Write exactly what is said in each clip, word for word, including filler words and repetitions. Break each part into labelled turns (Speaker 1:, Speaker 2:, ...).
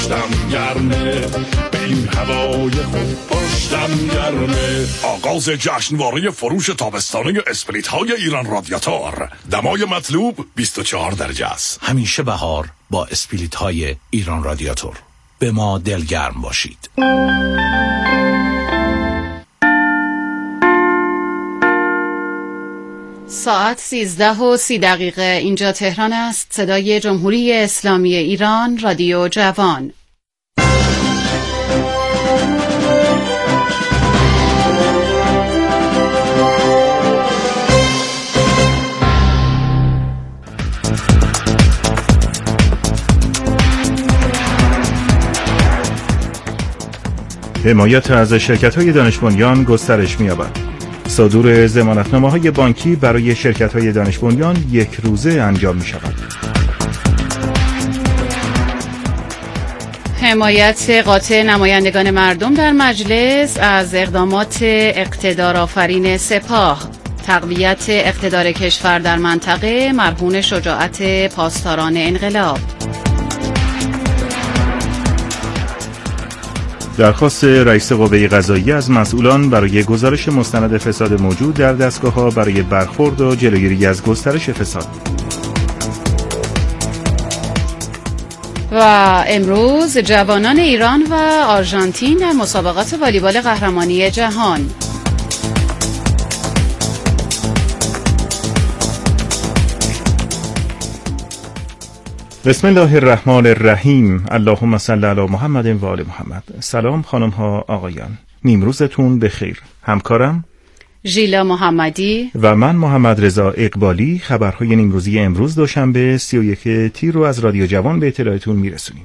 Speaker 1: پشتم گرمه، به این هوای خوب پشتم گرمه. آغاز جشنواره فروش تابستانه اسپریت های ایران رادیاتور. دمای مطلوب بیست و چهار درجه است.
Speaker 2: همیشه بهار با اسپریت های ایران رادیاتور. به ما دلگرم باشید.
Speaker 3: ساعت سیزده و سی دقیقه اینجا تهران است. صدای جمهوری اسلامی ایران، رادیو جوان.
Speaker 4: حمایت از شرکت‌های دانش بنیان گسترش می‌یابد. صدور ضمانتنامه‌های بانکی برای شرکت‌های دانش بنیان یک روزه انجام می‌شود.
Speaker 3: حمایت قاطع نمایندگان مردم در مجلس از اقدامات اقتدارآفرین سپاه. تقویت اقتدار کشور در منطقه مرهون شجاعت پاسداران انقلاب.
Speaker 4: درخواست رئیس قوه قضاییه از مسئولان برای گزارش مستند فساد موجود در دستگاه‌ها برای برخورد و جلوگیری از گسترش فساد.
Speaker 3: و امروز جوانان ایران و آرژانتین در مسابقات والیبال قهرمانی جهان.
Speaker 4: بسم الله الرحمن الرحیم. اللهم صل علی محمد و آل محمد. سلام خانم ها آقایان، نیمروزتون بخیر. همکارم
Speaker 3: ژیلا محمدی
Speaker 4: و من محمد رضا اقبالی خبرهای نیمروزی امروز دوشنبه سی و یک تیر رو از رادیو جوان به اطلاعتون میرسونیم.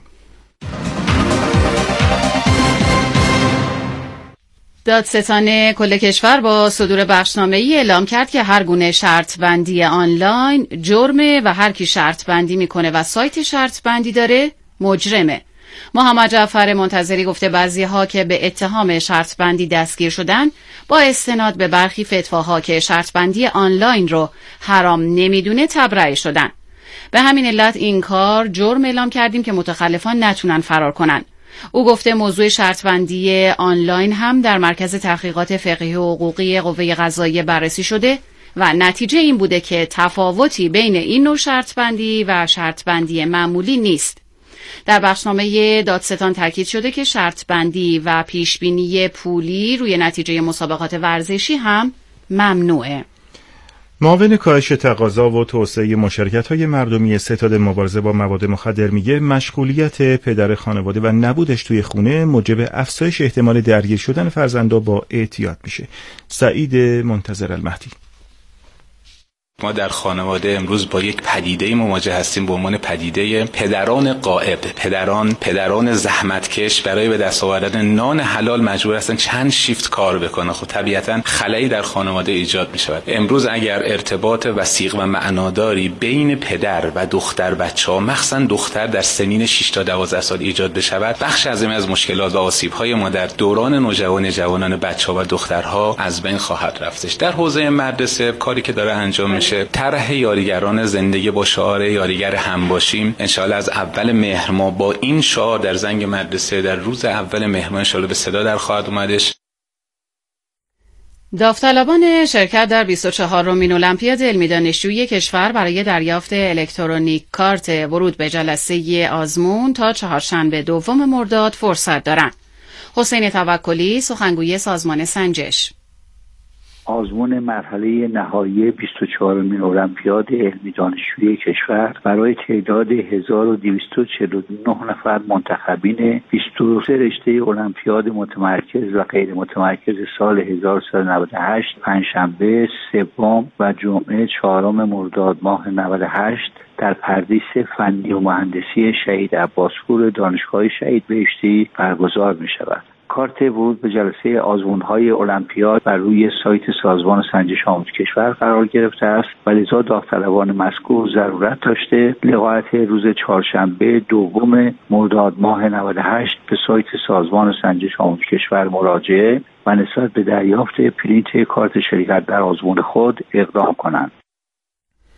Speaker 3: دادستان کل کشور با صدور بخشنامه‌ای اعلام کرد که هر گونه شرط بندی آنلاین جرمه و هر کی شرط بندی میکنه و سایت شرط بندی داره مجرمه. محمد جعفر منتظری گفته بعضی‌ها که به اتهام شرط بندی دستگیر شدن با استناد به برخی فتواها که شرط بندی آنلاین رو حرام نمیدونه تبرئه شدن. به همین علت این کار جرم اعلام کردیم که متخلفان نتونن فرار کنن. او گفته موضوع شرط بندی آنلاین هم در مرکز تحقیقات فقهی و حقوقی قوه قضاییه بررسی شده و نتیجه این بوده که تفاوتی بین این نوع شرط بندی و شرط بندی معمولی نیست. در بخشنامه دادستان تاکید شده که شرط بندی و پیشبینی پولی روی نتیجه مسابقات ورزشی هم ممنوعه.
Speaker 4: معاون کاهش تقاضا و توسعه مشارکت‌های مردمی ستاد مبارزه با مواد مخدر میگه مشغولیت پدر خانواده و نبودش توی خونه موجب افزایش احتمال درگیر شدن فرزندا با اعتیاد میشه. سعید منتظر المهدی.
Speaker 5: ما در خانواده امروز با یک پدیده مواجه هستیم به عنوان پدیده پدران غائب. پدران پدران زحمتکش برای به دست آوردن نان حلال مجبور هستن چند شیفت کار بکنن. خب طبیعتاً خلایی در خانواده ایجاد می شود. امروز اگر ارتباط وثیق و معناداری بین پدر و دختر بچه‌ها، مخصوصاً دختر در سنین شش تا دوازده سال ایجاد بشود، بخش عظیمی از مشکلات و آسیب‌های ما در دوران نوجوانی جوانان بچه‌ها و دخترها از بین خواهد رفتش. در حوزه مدرسه کاری که داره انجام میشه طرح یاریگران زندگی با شعار یاریگر هم باشیم. انشاءالله از اول مهر ما با این شعار در زنگ مدرسه در روز اول مهر ما انشاءالله به صدا در خواهد اومدش.
Speaker 3: داوطلبان شرکت در بیست و چهارمین المپیاد علمی دانشجویی کشور برای دریافت الکترونیک کارت ورود به جلسه آزمون تا چهارشنبه دوم مرداد فرصت دارند. حسین توکلی، سخنگوی سازمان سنجش:
Speaker 6: آزمون مرحله نهایی بیست و چهارمین المپیاد علمی دانشجویی کشور برای تعداد هزار و دویست و چهل و نه نفر منتخبین بیست و سه رشته المپیاد متمرکز و غیر متمرکز سال هزار و سیصد و نود و هشت پنجشنبه سوم و جمعه چهارم مرداد ماه نود و هشت در پردیس فنی و مهندسی شهید عباسپور دانشگاه شهید بهشتی برگزار می شود. کارت ورود به جلسه آزمون‌های المپیاد بر روی سایت سازمان سنجش آموزش کشور قرار گرفته است و لذا داوطلبان مذکور ضرورت داشته لغایت روز چهارشنبه دوم مرداد ماه نود و هشت به سایت سازمان سنجش آموزش کشور مراجعه و نسبت به دریافت پرینت کارت شرکت در آزمون خود اقدام کنند.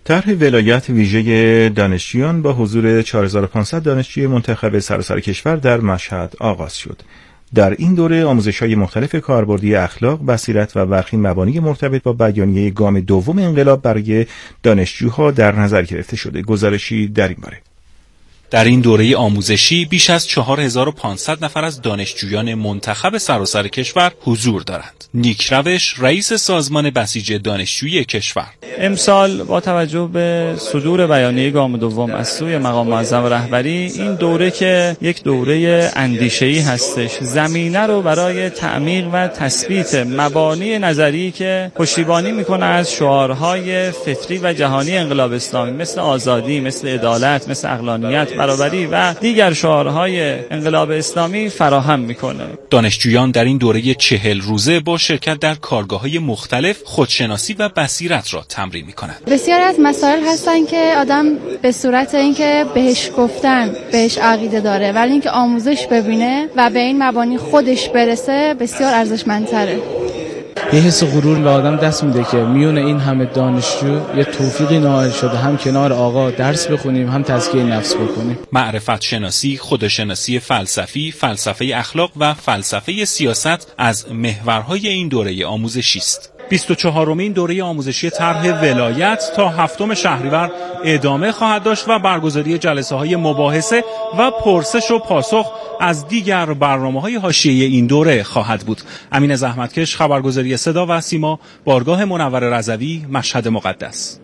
Speaker 4: طرح ولایت ویژه دانشجویان با حضور چهار هزار و پانصد دانشجوی منتخب سراسر کشور در مشهد آغاز شد. در این دوره آموزش‌های مختلف کاربردی اخلاق، بصیرت و برخی مبانی مرتبط با بیانیه گام دوم انقلاب برای دانشجوها در نظر گرفته شده. گزارشی در این باره.
Speaker 7: در این دوره آموزشی بیش از چهار هزار و پانصد نفر از دانشجویان منتخب سراسر کشور حضور دارند. نیک روش، رئیس سازمان بسیج دانشجویی کشور:
Speaker 8: امسال با توجه به صدور بیانیه گام دوم از سوی مقام معظم رهبری، این دوره که یک دوره اندیشه‌ای هستش، زمینه رو برای تعمیق و تثبیت مبانی نظری که پشتیبانی میکنه از شعارهای فطری و جهانی انقلاب اسلامی مثل آزادی، مثل عدالت، مثل عقلانیت، برابری و دیگر شعارهای انقلاب اسلامی فراهم میکنه.
Speaker 7: دانشجویان در این دوره چهل روزه با شرکت در کارگاه‌های مختلف خودشناسی و بصیرت را تمرین میکنند.
Speaker 9: بسیار از مسائل هستن که آدم به صورت اینکه بهش گفتن بهش عقیده داره، ولی اینکه آموزش ببینه و به این مبانی خودش برسه بسیار ارزشمندتره.
Speaker 10: یه حس غرور به آدم دست میده که میونه این همه دانشجو یه توفیقی نائل شده، هم کنار آقا درس بخونیم هم تزکیه نفس بکنیم.
Speaker 7: معرفت شناسی، خودشناسی فلسفی، فلسفه اخلاق و فلسفه سیاست از محورهای این دوره آموزشی است. بیست و چهارمین دوره آموزشی طرح ولایت تا هفتم شهریور ادامه خواهد داشت و برگزاری جلسه‌های مباحثه و پرسش و پاسخ از دیگر برنامه‌های حاشیه‌ای این دوره خواهد بود. امین زحمتکش، خبرگزاری صدا و سیما، بارگاه منور رضوی، مشهد مقدس.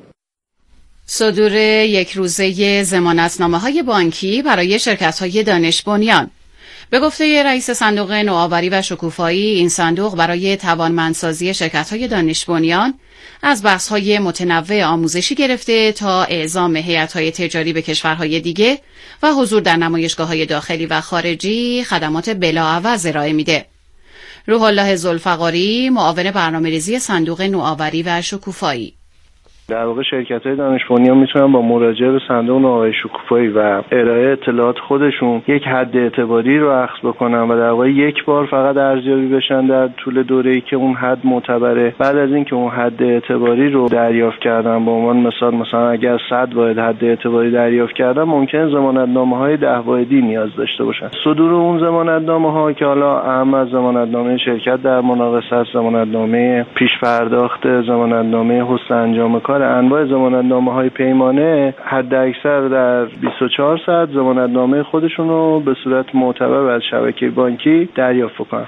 Speaker 3: صدور یک روزه ضمانتنامه‌های بانکی برای شرکت‌های دانش بنیان. به گفته رئیس صندوق نوآوری و شکوفایی، این صندوق برای توانمندسازی شرکت‌های دانش بنیان از بحث‌های متنوع آموزشی گرفته تا اعزام هیئت‌های تجاری به کشورهای دیگه و حضور در نمایشگاه‌های داخلی و خارجی خدمات بلاعوض ارائه میده. روح الله ذوالفقاری، معاون برنامه‌ریزی صندوق نوآوری و شکوفایی:
Speaker 11: در واقع شرکت‌های دانش بنیان میتونن با مراجعه به صندوق نوآوری شکوفایی و ارائه اطلاعات خودشون یک حد اعتباری رو اخذ بکنن و در واقع یک بار فقط ارزیابی بشن در طول دوره‌ای که اون حد معتبره. بعد از اینکه اون حد اعتباری رو دریافت کردن، به عنوان مثال مثلا اگر صد واحد حد اعتباری دریافت کردن، ممکنه ضمانتنامه‌های ده واحدی نیاز داشته باشن. صدور اون ضمانتنامه‌ها که حالا اهم از ضمانتنامه شرکت در مناقصه، ضمانتنامه پیش پرداخت، ضمانتنامه حسن انجام کار، انواع ضمانتنامه‌های پیمانه حد اکثر در بیست و چهار ساعت ضمانتنامه خودشون رو به صورت معتبر از شبکه بانکی دریافت کنن.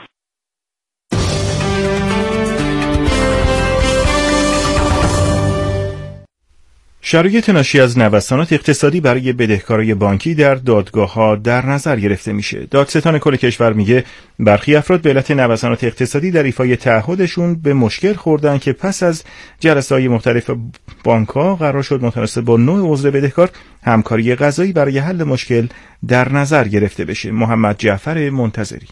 Speaker 4: شرایط ناشی از نوسانات اقتصادی برای بدهکارای بانکی در دادگاه‌ها در نظر گرفته میشه. دادستان کل کشور میگه برخی افراد به علت نوسانات اقتصادی در ایفای تعهدشون به مشکل خوردن که پس از جلسه‌های مختلف بانک‌ها قرار شد متناسب با نوع عضو بدهکار همکاری قضایی برای حل مشکل در نظر گرفته بشه. محمد جعفر منتظری: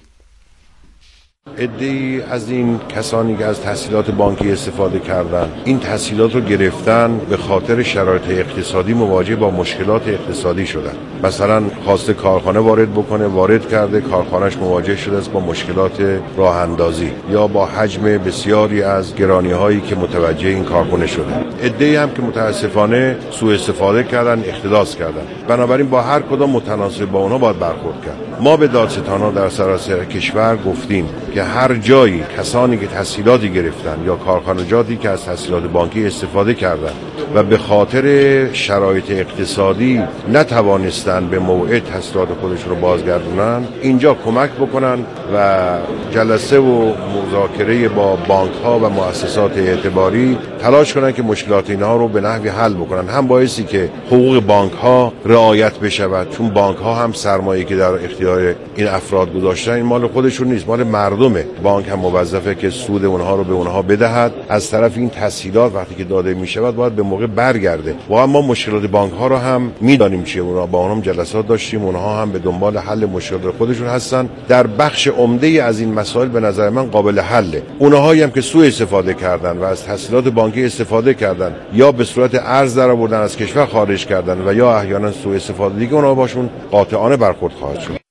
Speaker 12: عده‌ای از این کسانی که از تسهیلات بانکی استفاده کردن، این تسهیلات رو گرفتن به خاطر شرایط اقتصادی مواجه با مشکلات اقتصادی شدن. مثلا خواسته کارخانه وارد بکنه، وارد کرده، کارخانهش مواجه شده است با مشکلات راه اندازی یا با حجم بسیاری از گرانی‌هایی که متوجه این کارخانه شده. عده‌ای هم که متاسفانه سوء استفاده کردن، اختلاس کردن. بنابراین با هر کدام متناسب با اونها باید برخورد کرد. ما به دادستان‌ها در سراسر کشور گفتیم که هر جایی کسانی که تسهیلاتی گرفتن یا کارخانجاتی که از تسهیلات بانکی استفاده کردند و به خاطر شرایط اقتصادی نتوانستن به موعد تسهیلات خودشون رو بازگردونن، اینجا کمک بکنن و جلسه و مذاکره با بانک ها و مؤسسات اعتباری تلاش کنن که مشکلات اینها رو به نحوی حل بکنن. هم بایستی که حقوق بانک ها رعایت بشود، چون بانک ها هم سرمایه‌ای که در اختیار این افراد گذاشتن این مال خودشون نیست، مال مردمه. بانک هم موظفه که سود اونها رو به اونها بدهد. از طرف این تسهیلات وقتی که داده میشود باید به موقع برگرده. و ما مشکلات بانک ها رو هم میدانیم چیه، اونها با اونها جلسات داشتیم، اونها هم به دنبال حل مشکلات خودشون هستن. در بخش عمده از این مسائل به نظر من قابل حله. اونهایی هم که سوء استفاده کردن و از تسهیلات بانکی استفاده کردن یا به صورت ارز در آوردن از کشور خارج کردن و یا احیانا سوء استفاده دیگه، اونها باشون قاطعانه برخورد خواهد شد.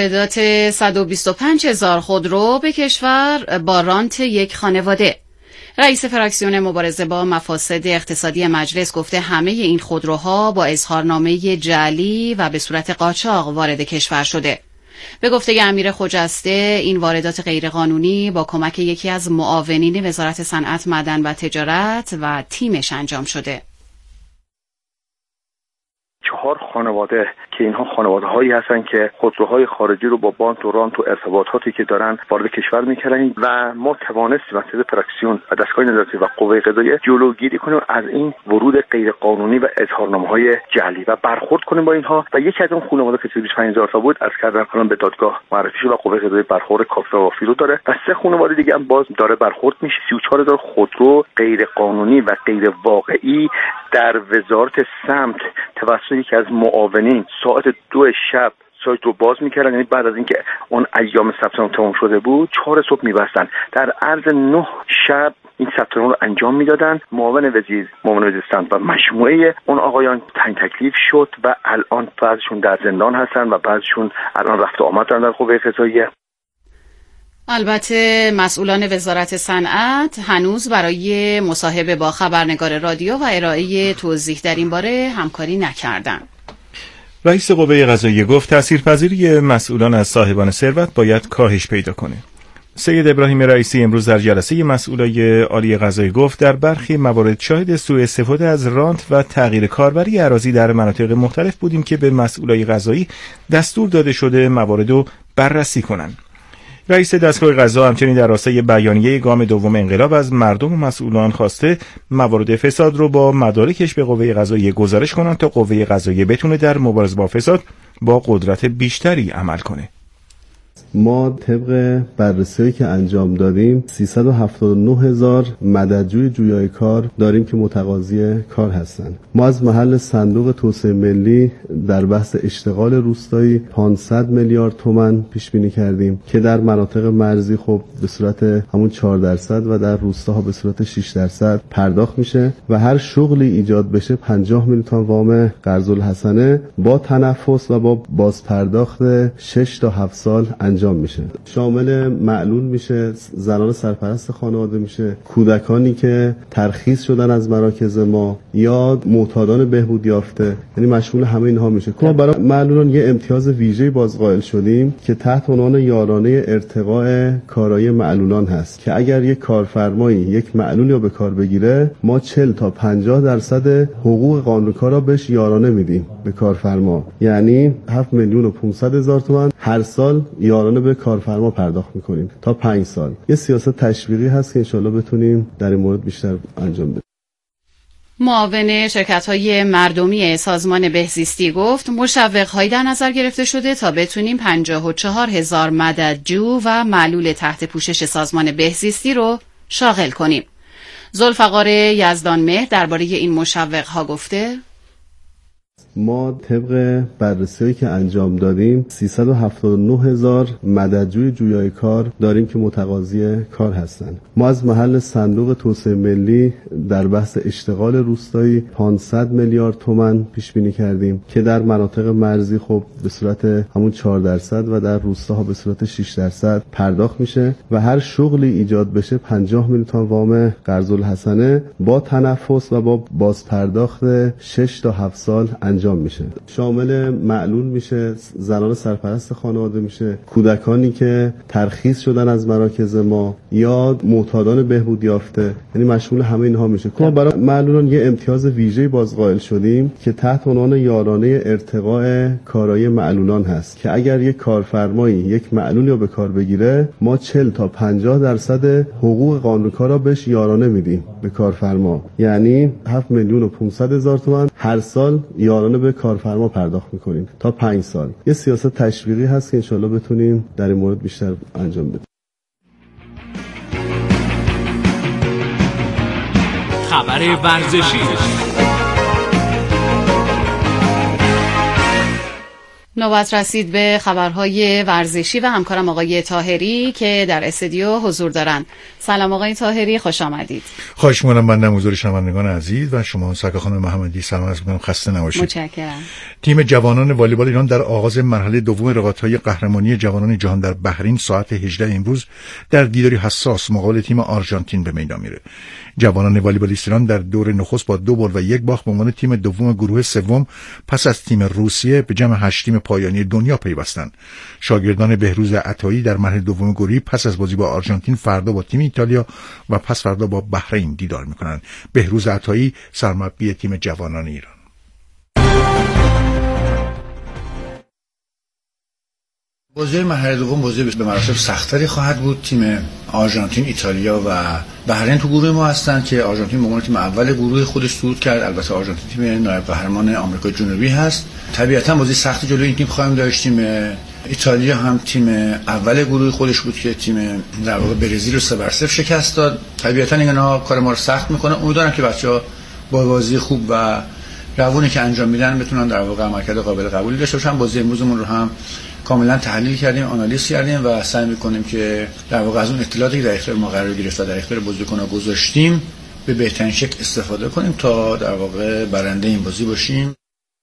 Speaker 3: واردات صد و بیست و پنج هزار خودرو به کشور با رانت یک خانواده. رئیس فراکسیون مبارزه با مفاسد اقتصادی مجلس گفته همه این خودروها با اظهارنامه جعلی و به صورت قاچاق وارد کشور شده. به گفته امیر خجسته این واردات غیرقانونی با کمک یکی از معاونین وزارت صنعت، معدن و تجارت و تیمش انجام شده.
Speaker 13: چهار خانواده که اینها خانواده هایی هستن که خودروهای خارجی رو با بانک و رانت و ارتباطاتی که دارن وارد کشور میکردن و ما توانستیم از طریق فراکسیون و دستگاه نظارتی و قوه قضاییه جلوگیری کنیم از این ورود غیر قانونی و اظهارنامه‌های جعلی و برخورد کنیم با اینها. و یکی از اون خانواده که بیست و پنج هزار تا بود از کردن الان به دادگاه معرفی شد و قوه قضاییه برخورد کافی و وافی رو داره و سه خانواده دیگه هم باز داره برخورد میشه. سی و چهار هزار خودرو غیر قانونی و غیر واقعی در وزارت سمت توسط یکی از معاونین ساعت دو شب سایت رو باز میکردن، یعنی بعد از اینکه اون ایام ثبت نام تمام شده بود چهار صبح میبستن. در عرض نه شب این ثبت نام رو انجام میدادن. معاون وزیر معاون وزیر سمت و مجموعه اون آقایان تنگ تکلیف شد و الان بعضشون در زندان هستن و بعضشون الان رفت و آمد دارن در قوه قضاییه.
Speaker 3: البته مسئولان وزارت صنعت هنوز برای مصاحبه با خبرنگار رادیو و ارائه توضیح در این باره همکاری نکردند.
Speaker 4: رئیس قوه قضاییه گفت تاثیرپذیری مسئولان از صاحبان ثروت باید کاهش پیدا کنه. سید ابراهیم رئیسی امروز در جلسه مسئولای عالی قضایی گفت در برخی موارد شاهد سوء استفاده از رانت و تغییر کاربری اراضی در مناطق مختلف بودیم که به مسئولای قضایی دستور داده شده موارد رو بررسی کنند. رئیس دستگاه قضا همچنین در راستای بیانیه گام دوم انقلاب از مردم و مسئولان خواسته موارد فساد رو با مدارکش به قوه قضاییه گزارش کنند تا قوه قضاییه بتونه در مبارزه با فساد با قدرت بیشتری عمل کنه.
Speaker 14: ما طبق بررسی‌هایی که انجام دادیم سیصد و هفتاد و نه هزار مددجوی جویای کار داریم که متقاضی کار هستند. ما از محل صندوق توسعه ملی در بحث اشتغال روستایی پانصد میلیارد تومان پیش بینی کردیم که در مناطق مرزی خب به صورت همون چهار درصد و در روستاها به صورت شش درصد پرداخت میشه و هر شغلی ایجاد بشه پنجاه میلیون تومان وام قرض الحسنه با تنفس و با بازپرداخت شش تا هفت سال انجام میشه. شامل معلول میشه، زنان سرپرست خانواده میشه، کودکانی که ترخیص شدن از مراکز ما یا معتادان بهبود یافته، یعنی مشمول همه اینها میشه. ما برای معلولان یه امتیاز ویژه‌ای باز قائل شدیم که تحت عنوان یارانه ارتقاء کارایی معلولان هست که اگر یک کارفرمایی یک معلولی رو به کار بگیره ما چهل تا پنجاه درصد حقوق قانونکار را بهش یارانه میدیم به کارفرما، یعنی هفت میلیون و پانصد هزار تومان هر سال یارانه به کارفرما پرداخت میکنیم تا پنج سال. یه سیاست تشویقی هست که انشالله بتونیم در این مورد بیشتر انجام بدیم.
Speaker 3: معاون شرکت‌های مردمی سازمان بهزیستی گفت مشوق‌هایی در نظر گرفته شده تا بتونیم پنجاه و چهار هزار مددجو و معلول تحت پوشش سازمان بهزیستی رو شاغل کنیم. ذوالفقار یزدانمهر درباره این مشوق‌ها گفته
Speaker 14: ما طبق بررسی‌هایی که انجام دادیم سیصد و هفتاد و نه هزار مددجوی جویای کار داریم که متقاضی کار هستند. ما از محل صندوق توسعه ملی در بحث اشتغال روستایی پانصد میلیارد تومان پیش بینی کردیم که در مناطق مرزی خب به صورت همون چهار درصد و در روستاها به صورت شش درصد پرداخت میشه و هر شغلی ایجاد بشه پنجاه میلیون تومان وام قرض الحسنه با تنفس و با بازپرداخت شش تا هفت سال انجام میشه. شامل معلول میشه، زنان سرپرست خانواده میشه، کودکانی که ترخیص شدن از مراکز ما یا معتادان بهبود یافته، یعنی مشمول همه اینها میشه. ما برای معلولان یه امتیاز ویژه‌ای باز قائل شدیم که تحت عنوان یارانه ارتقاء کارایی معلولان هست که اگر یک کارفرمایی یک معلولی رو به کار بگیره ما چهل تا پنجاه درصد حقوق قانونکار را بهش یارانه میدیم به کارفرما، یعنی هفت میلیون و پانصد هزار تومان هر سال یارانه به کارفرما پرداخت میکنیم تا پنج سال. یه سیاست تشویقی هست که انشالله بتونیم در این مورد بیشتر انجام بدیم.
Speaker 2: خبر ورزشی.
Speaker 3: نوبت رسید به خبرهای ورزشی و همکارم آقای طاهری که در استودیو حضور دارن. سلام آقای طاهری، خوش آمدید.
Speaker 15: خواهش می‌کنم. من حضور شنوندگان عزیز و شما سرکار خانم محمدی سلام عرض می‌کنم، خسته نباشید.
Speaker 3: متشکرم.
Speaker 15: تیم جوانان والیبال ایران در آغاز مرحله دوم رقابت‌های قهرمانی جوانان جهان در بحرین ساعت هجده امروز در دیداری حساس مقابل تیم آرژانتین به میدان میره. جوانان والیبالیست ایران در دور نخست با دو برد و یک باخت به عنوان تیم دوم گروه سوم پس از تیم روسیه به جمع هشت تیم پایانی دنیا پیوستند. شاگردان بهروز عطایی در مرحله دوم گروهی پس از بازی با آرژانتین فردا با تیم ایتالیا و پس فردا با بحرین دیدار میکنند. بهروز عطایی سرمربی تیم جوانان ایران.
Speaker 16: بازی مرحله دوم بازی به مراتب سخت‌تری خواهد بود. تیم آرژانتین، ایتالیا و بحرین تو گروه ما هستند که آرژانتین به عنوان تیم اول گروه خودش صعود کرد. البته آرژانتین تیم نایب قهرمان آمریکای جنوبی هست. طبیعتاً بازی سختی جلوی این تیم خواهیم داشت. تیم ایتالیا هم تیم اول گروه خودش بود که تیم در واقع برزیل رو سه بر صفر شکست داد. طبیعتاً اینا کار ما رو سخت می‌کنه. امیدوارم که بچه‌ها با بازی خوب و روونی که انجام میدن بتونن در واقع عملکرد قابل قبولی داشته باشن. بازی امروزمون رو هم کاملا تحلیل کردیم، آنالیز کردیم و سعی می‌کنیم که در واقع از اون اطلاعاتی که در اختیار ما قرار گرفت و در اختیار بازیکن‌ها گذاشتیم به بهترین شکل استفاده کنیم تا در واقع برنده این بازی باشیم.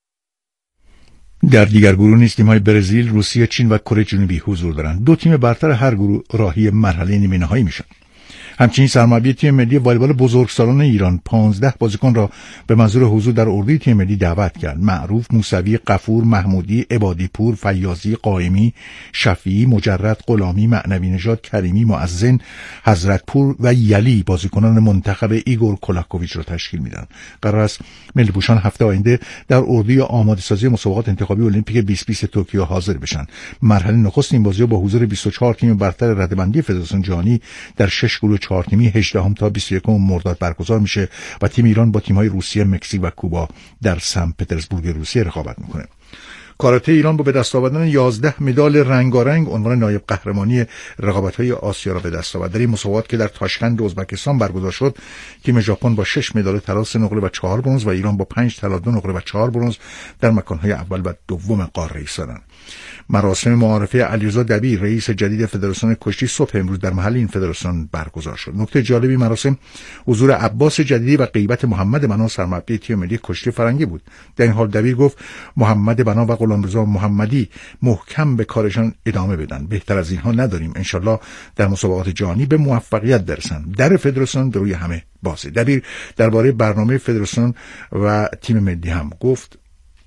Speaker 15: در دیگر گروه نیز تیم‌های برزیل، روسیه، چین و کره جنوبی حضور دارند. دو تیم برتر هر گروه راهی مرحله نیمه نهایی میشن. همچنین سرمربی تیم ملی والیبال بزرگسالان ایران پانزده بازیکن را به منظور حضور در اردوی تیم ملی دعوت کرد. معروف، موسوی، غفور، محمودی، عبادی پور، فیاضی، قائمی، شفیعی، مجرد، غلامی، معنوی نژاد، کریمی، معزن، حضرت پور و یلی بازیکنان منتخب ایگور کولاکوویچ را تشکیل میدن. قرار است ملی پوشان هفته آینده در اردوی آماده سازی مسابقات انتخابی المپیک بیست بیست توکیو حاضر بشن. مرحله نخست این بازی‌ها با حضور بیست و چهار تیم برتر رده‌بندی فدراسیون جهانی در شش گروه چهار تیمی هجدهم تا بیست و یکم مرداد برگزار میشه و تیم ایران با تیم‌های روسیه، مکزیک و کوبا در سن پترزبورگ روسیه رقابت میکنه. کاراته ایران با به دست آوردن یازده مدال رنگارنگ عنوان نایب قهرمانی رقابت‌های آسیا را به دست آورد. در این مسابقات که در تاشکند ازبکستان برگزار شد، تیم ژاپن با شش مدال طلا، سه نقره و چهار برنز و ایران با پنج طلا، دو نقره و چهار برنز در مکان‌های اول و دوم قاره ایستادند. مراسم معارفه علیرضا دبیر رئیس جدید فدراسیون کشتی صبح امروز در محل این فدراسیون برگزار شد. نکته جالبی مراسم حضور عباس جدیدی و غیبت محمد بنا سرمربی تیم ملی کشتی فرنگی بود. در این حال دبیر گفت محمد بنا و غلامرضا محمدی محکم به کارشان ادامه بدن. بهتر از اینها نداریم. انشالله در مسابقات جهانی به موفقیت برسن. در فدراسیون روی همه بازه. دبیر درباره برنامه فدراسیون و تیم ملی هم گفت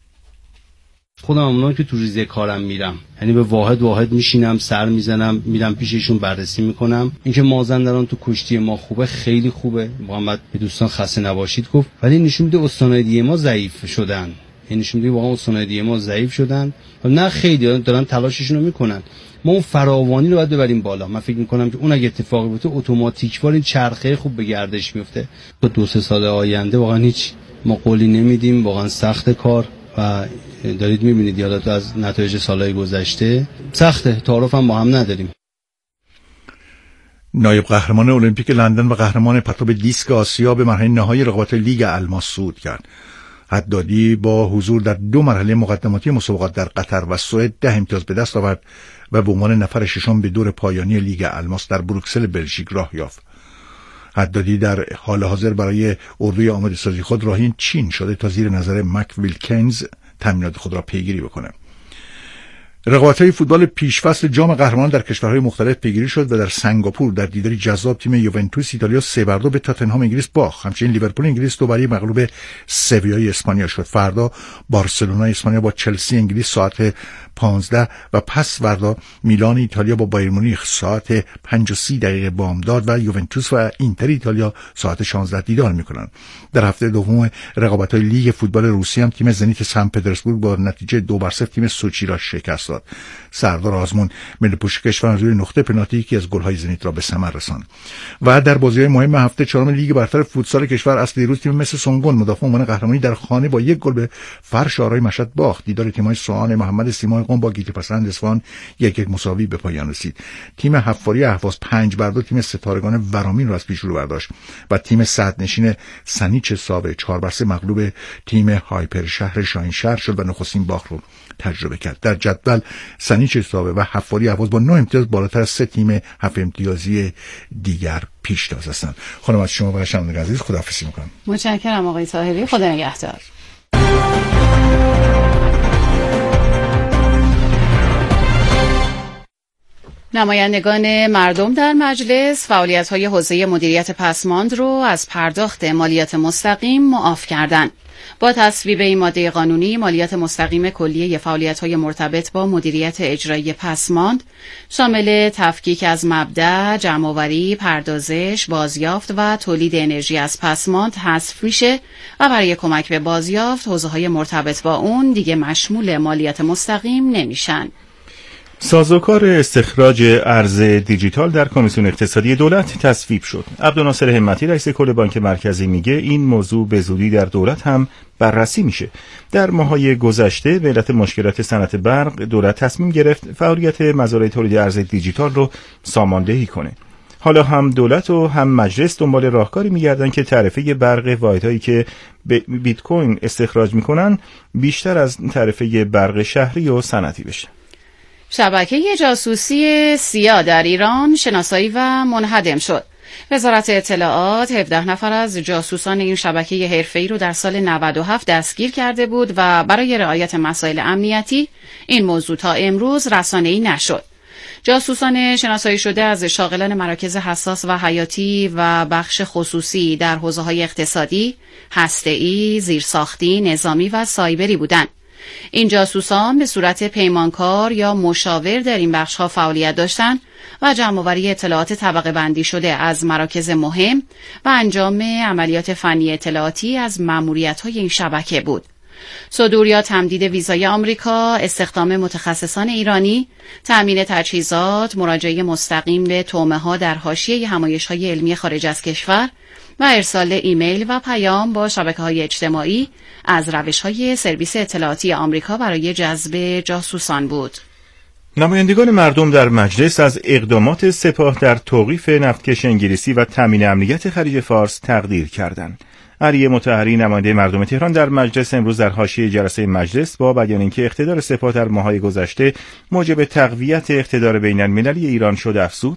Speaker 17: خودم همونان که تو ریزه کارم میرم، یعنی به واحد واحد میشینم، سر میزنم، میرم پیششون بررسی میکنم. اینکه مازندران تو کشتی ما خوبه، خیلی خوبه. محمد به دوستان خسته نباشید گفت، ولی نشون میده استانای دیگه ما ضعیف شدن. یعنی نشون میده واقعا استانای دیگه ما ضعیف شدن. نه خیلی دارن تلاششون رو میکنن. ما اون فراوانی رو باید ببریم بالا. من فکر میکنم که اون اگه اتفاقی بیفته اتوماتیک وار این چرخه خوب به گردش میفته. تا دو سه سال آینده واقعا هیچ ما قولی نمیدیم، واقعا سخت کار و دارید میبینید یادت از نتایج سالهای گذشته سخته، تعارف هم با هم نداریم.
Speaker 15: نایب قهرمان المپیک لندن و قهرمان پرتاب دیسک آسیا به مرحله نهایی رقابت لیگ الماس صعود کرد. حدادی با حضور در دو مرحله مقدماتی مسابقات در قطر و سوئد ده امتیاز به دست آورد و به عنوان نفر ششم به دور پایانی لیگ الماس در بروکسل بلژیک راه یافت. حدادی در حال حاضر برای اردوی آماده سازی خود راهی چین شده تا زیر نظر مک ویلکنز تامینات خود را پیگیری بکنه. رقابت‌های فوتبال پیشفصل جام قهرمانان در کشورهای مختلف پیگیری شد و در سنگاپور در دیداری جذاب تیم یوونتوس ایتالیا سه بر دو به تاتنهام انگلیس باخت. همچنین لیورپول انگلیس دو بر یک مغلوب سویای اسپانیا شد. فردا بارسلونا اسپانیا با چلسی انگلیس ساعت پانزده و پس فردا میلان ایتالیا با بایر مونیخ ساعت پنج و سی دقیقه بامداد و یوونتوس و اینتر ایتالیا ساعت شانزده دیدار میکنند. در هفته دوم رقابت‌های لیگ فوتبال روسیه هم تیم زنیت سن پترزبورگ با نتیجه دو بر صفر تیم سوچی را شکست داد. داد. سردار آزمون ملی پوش کشور از روی نقطه پنالتی یکی از گل‌های زنیت را به ثمر رساند. و در بازی‌های مهم هفته چهارم لیگ برتر فوتسال کشور اصل دیروز تیم مس سونگون مدافع عنوان قهرمانی در خانه با یک گل به فرش آرای مشهد باخت. دیدار تیم‌های سوهان محمد سیمای قم با گیتی پسند اصفهان یک یک مساوی به پایان رسید. تیم حفاری اهواز پنج بر دو تیم ستارگان ورامین را از پیش رو برداشت و تیم صدرنشین سنیچ ساوه چهار بر سه مغلوب تیم هایپر شهر شاهینشهر شد و نخستین باخت رو تجربه کرد. در جدول سنیچ ساوه و حفاری اهواز با نه امتیاز بالاتر از سه تیم هفت امتیازی دیگر پیشتاز هستند. خانم از شما و شنوندگان عزیز خداحافظی می‌کنم.
Speaker 3: متشکرم آقای طاهری، خدا نگهدار. نمایندگان مردم در مجلس فعالیت‌های حوزه مدیریت پسماند رو از پرداخت مالیات مستقیم معاف کردند. با تصویب این ماده قانونی، مالیات مستقیم کلیه فعالیت‌های مرتبط با مدیریت اجرایی پسماند شامل تفکیک از مبدأ، جمع‌آوری، پردازش، بازیافت و تولید انرژی از پسماند حذف میشه و برای کمک به بازیافت حوزه‌های مرتبط با اون دیگه مشمول مالیات مستقیم نمیشن.
Speaker 4: سازوکار استخراج ارز دیجیتال در کمیسیون اقتصادی دولت تصویب شد. عبدالناصر همتی رئیس کل بانک مرکزی میگه این موضوع به زودی در دولت هم بررسی میشه. در ماه‌های گذشته به علت مشکلات صنعت برق دولت تصمیم گرفت فعالیت مزارع تولید ارز دیجیتال رو ساماندهی کنه. حالا هم دولت و هم مجلس دنبال راهکاری میگردن که تعرفه برق واحدهایی که به بیت کوین استخراج میکنن بیشتر از تعرفه برق شهری و صنعتی بشه.
Speaker 3: شبکه جاسوسی سیا در ایران شناسایی و منهدم شد. وزارت اطلاعات هفده نفر از جاسوسان این شبکه حرفه‌ای رو در سال نود و هفت دستگیر کرده بود و برای رعایت مسائل امنیتی این موضوع تا امروز رسانه‌ای نشد. جاسوسان شناسایی شده از شاغلان مراکز حساس و حیاتی و بخش خصوصی در حوزه‌های اقتصادی، هسته‌ای، زیرساختی، نظامی و سایبری بودند. این جاسوسان به صورت پیمانکار یا مشاور در این بخش‌ها فعالیت داشتند و جمع‌آوری اطلاعات طبقه بندی شده از مراکز مهم و انجام عملیات فنی اطلاعاتی از ماموریت‌های این شبکه بود. صدور یا تمدید ویزای آمریکا، استخدام متخصصان ایرانی، تأمین تجهیزات، مراجعه مستقیم به طعمه‌ها در حاشیه همایش‌های علمی خارج از کشور و ارسال ایمیل و پیام با شبکه‌های اجتماعی از روش‌های سرویس اطلاعاتی آمریکا برای جذب جاسوسان بود.
Speaker 4: نمایندگان مردم در مجلس از اقدامات سپاه در توقیف نفتکش انگلیسی و تامین امنیت خلیج فارس تقدیر کردند. علی مطهری نماینده مردم تهران در مجلس امروز در حاشیه جلسه مجلس با بیان اینکه اقتدار سپاه در ماه‌های گذشته موجب تقویت اقتدار بین‌المللی ایران شد افزود: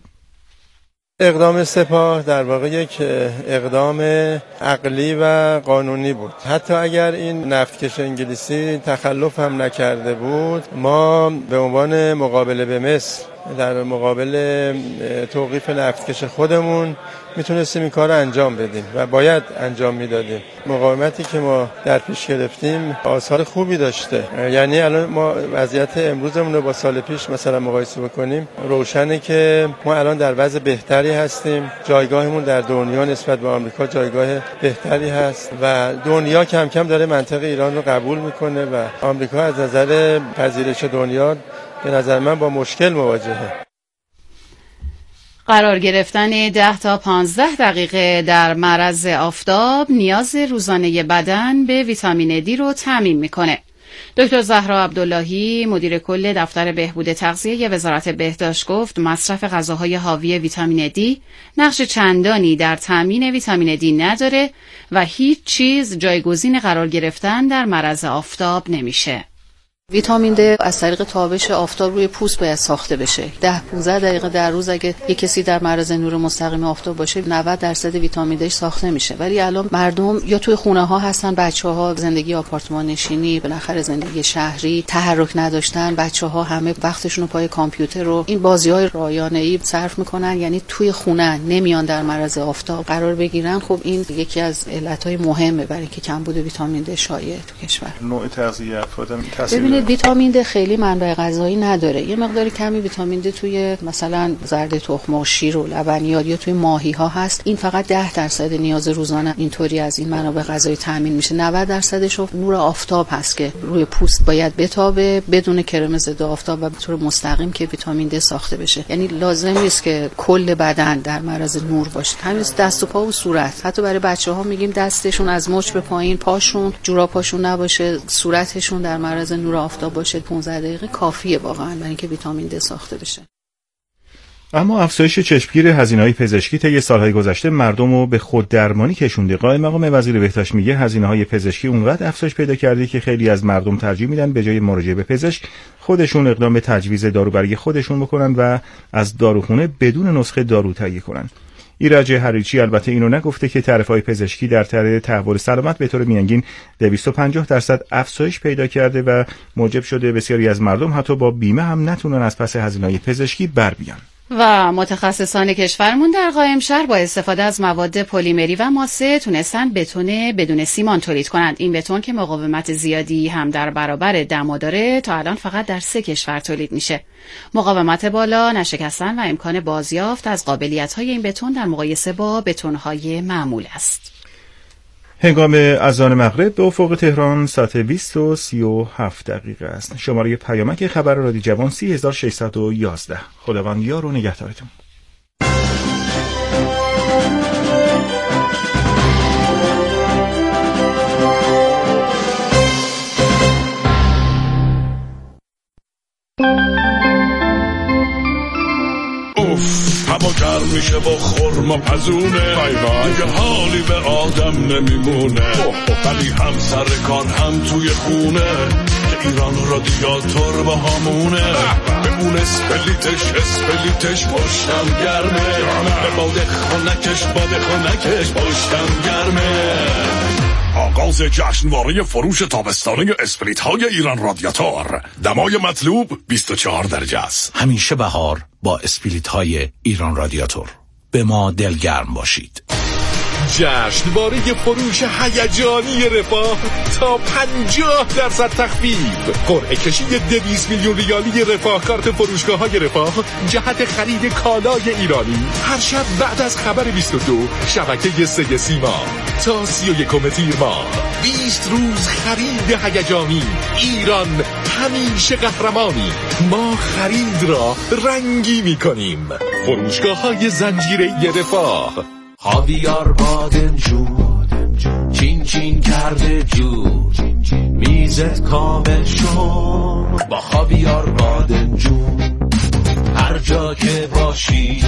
Speaker 18: اقدام سپاه در واقع یک اقدام عقلی و قانونی بود. حتی اگر این نفتکش انگلیسی تخلف هم نکرده بود، ما به عنوان مقابله به مصر در مقابل توقیف نفتکش خودمون میتونستیم این کار رو انجام بدیم و باید انجام میدادیم. مقاومتی که ما در پیش گرفتیم آثار خوبی داشته. یعنی الان ما وضعیت امروزمون رو با سال پیش مثلا مقایسه بکنیم، روشنه که ما الان در وضع بهتری هستیم. جایگاهمون در دنیا نسبت به آمریکا جایگاه بهتری هست و دنیا کم کم داره منطقه ایران رو قبول میکنه و آمریکا از نظر پذیرش دنیا به نظر من با مشکل مواجهه.
Speaker 3: قرار گرفتن ده تا پانزده دقیقه در معرض آفتاب نیاز روزانه بدن به ویتامین دی رو تامین میکنه. دکتر زهرا عبداللهی مدیر کل دفتر بهبود تغذیه وزارت بهداشت گفت مصرف غذاهای حاوی ویتامین دی نقش چندانی در تامین ویتامین دی نداره و هیچ چیز جایگزین قرار گرفتن در معرض آفتاب نمیشه.
Speaker 19: ویتامین دی از طریق تابش آفتاب روی پوست باید ساخته بشه. ده پانزده دقیقه در روز اگه یک کسی در معرض نور مستقیم آفتاب باشه نود درصد ویتامین دی ساخته میشه. ولی الان مردم یا توی خونه ها هستن، بچه‌ها زندگی آپارتمان نشینی، بالاخره زندگی شهری، تحرک نداشتن، بچه‌ها همه وقتشون رو پای کامپیوتر رو این بازی‌های رایانه‌ای صرف میکنن، یعنی توی خونه نمیان در معرض آفتاب قرار بگیرن. خب این یکی از علت‌های مهمه برای اینکه کمبود ویتامین دی شایع تو کشور.
Speaker 4: نوع تغذیه افراد تاثیر
Speaker 19: ببینید ویتامین د خیلی منبع غذایی نداره. یه مقدار کمی ویتامین د توی مثلا زرد تخم و شیر و لبنیات یا توی ماهی ها هست. این فقط ده درصد نیاز روزانه اینطوری از این منابع غذایی تامین میشه. نود درصدش نور آفتاب هست که روی پوست باید بتابه بدون کرم ضد آفتاب و به طور مستقیم که ویتامین د ساخته بشه. یعنی لازم نیست که کل بدن در معرض نور باشه. همین دست و پا و صورت. حتی برای بچه‌ها میگیم دستشون از مچ به پایین، پاشون جورا پاشون نباشه، صورتشون در معرض نور آفتاب باشه. پانزده دقیقه کافیه واقعا برای اینکه ویتامین د ساخته بشه.
Speaker 4: اما افزایش چشمگیر هزینه‌های پزشکی طی سال‌های گذشته مردم رو به خود درمانی کشونده. قائم مقام وزیر بهداشت میگه هزینه‌های پزشکی اونقدر افزایش پیدا کرده که خیلی از مردم ترجیح میدن به جای مراجعه به پزشک خودشون اقدام به تجویز دارو برای خودشون بکنن و از داروخونه بدون نسخه دارو تهیه کنن. ایرج هریچی البته اینو نگفته که تعرفه‌های پزشکی در طریق تحول سلامت به طور میانگین دویست و پنجاه درصد افزایش پیدا کرده و موجب شده بسیاری از مردم حتی با بیمه هم نتونن از پس هزینه‌های پزشکی بر بیان.
Speaker 3: و متخصصان کشورمون در قائم شهر با استفاده از مواد پلیمری و ماسه تونستن بتون بدون سیمان تولید کنند. این بتون که مقاومت زیادی هم در برابر دما داره تا الان فقط در سه کشور تولید میشه. مقاومت بالا، نشکستن و امکان بازیافت از قابلیت‌های این بتون در مقایسه با بتون‌های معمول است.
Speaker 4: هنگام اذان مغرب به افق تهران ساعت بیست و سی و هفت دقیقه است. شماره پیامک خبر رادیو جوان سی هزار و ششصد و یازده. خداوند یار و نگهدارتون.
Speaker 1: اوف هوا گرم میشه با خورما پزونه، دیگه حالی به آدم نمیمونه، ولی هم سر کار هم توی خونه که ایران رادیاتور با همونه. بمون اسپلیتش اسپلیتش پشتم گرمه، به باد خونکش باد خونکش پشتم گرمه. آغاز جشنواره فروش تابستانه اسپریت های ایران رادیاتور. دمای مطلوب بیست و چهار درجه است.
Speaker 2: همیشه بهار با اسپریت های ایران رادیاتور. به ما دلگرم باشید.
Speaker 20: جشنواره فروش هیجانی رفاه تا پنجاه درصد تخفیف. قرعه کشی دویست میلیون ریالی رفاه کارت فروشگاه های رفاه جهت خرید کالای ایرانی. هر شب بعد از خبر بیست و دو شبکه سه سیما تا سی و یکم تیر ماه. بیست روز خرید هیجانی. ایران همیشه قهرمانی. ما خرید را رنگی میکنیم. فروشگاه های زنجیره رفاه.
Speaker 21: خاویار بادمجون چین چین کرده جون، میزت کامل شد با خاویار بادمجون. هر جا که باشی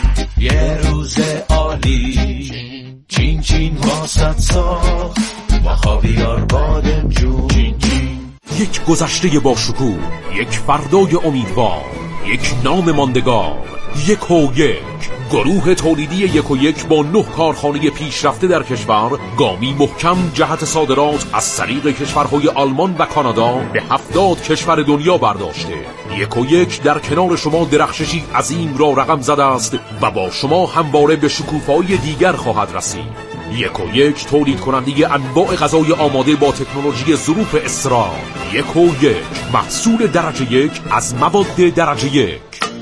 Speaker 21: یه روز عالی، چین چین واسط ساخت با خاویار بادمجون. چین چین.
Speaker 22: یک گذشته با شکوه، یک فردای امیدوار، یک نام ماندگار، یک و یک. گروه تولیدی یک و یک با نه کارخانه پیشرفته در کشور گامی محکم جهت صادرات از طریق کشورهای آلمان و کانادا به هفتاد کشور دنیا برداشته. یک و یک در کنار شما درخششی عظیم را رقم زده است و با شما همواره به شکوفه‌های دیگر خواهد رسید. یک و یک تولید کننده انواع غذای آماده با تکنولوژی ظروف اسرار. یک و یک محصول درجه یک از مواد درجه یک.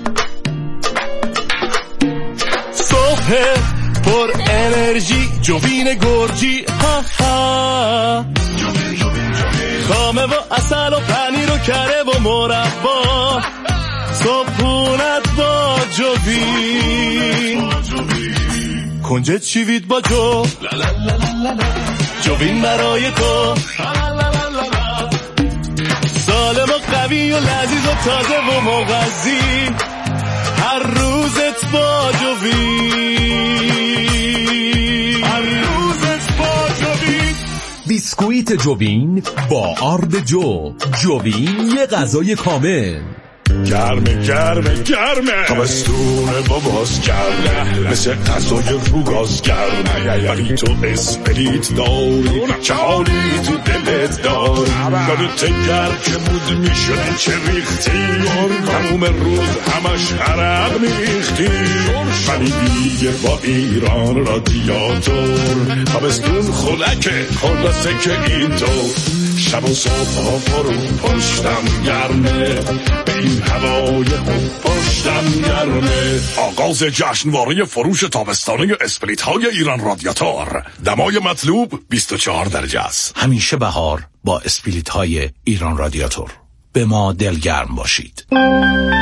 Speaker 21: پر انرژی جوین گرجی ها ها، خامه و اصل و پنیر و کره و مربا، صبحونت با جوین، کنجد شیوید با جو، جوین برای تو، سالم و قوی و لذیذ و تازه و مغذی، هر روزت با جوین، هر روزت با جوین.
Speaker 22: بیسکویت جوین با آرد جو. جوین یه غذای کامل.
Speaker 1: گرمه گرمه گرمه تابستون باباز گرمه، مثل غذای روگاز گرمه، ولی تو اسپریت داری چه حالی تو دلت داری. یادت گر که بود میشدی چه ریختی، تموم روز همش عرق میریختی، ولی دیگه با ایران رادیاتور تابستون خلکه خلاصه که اینطور. شب و صبح و فرو پشتم گرمه، به این هوای خوب پشتم گرمه. آغاز جشنواره فروش تابستانه اسپریت های ایران رادیاتور. دمای مطلوب بیست و چهار درجه است.
Speaker 2: همیشه بهار با اسپریت های ایران رادیاتور. به ما دلگرم باشید.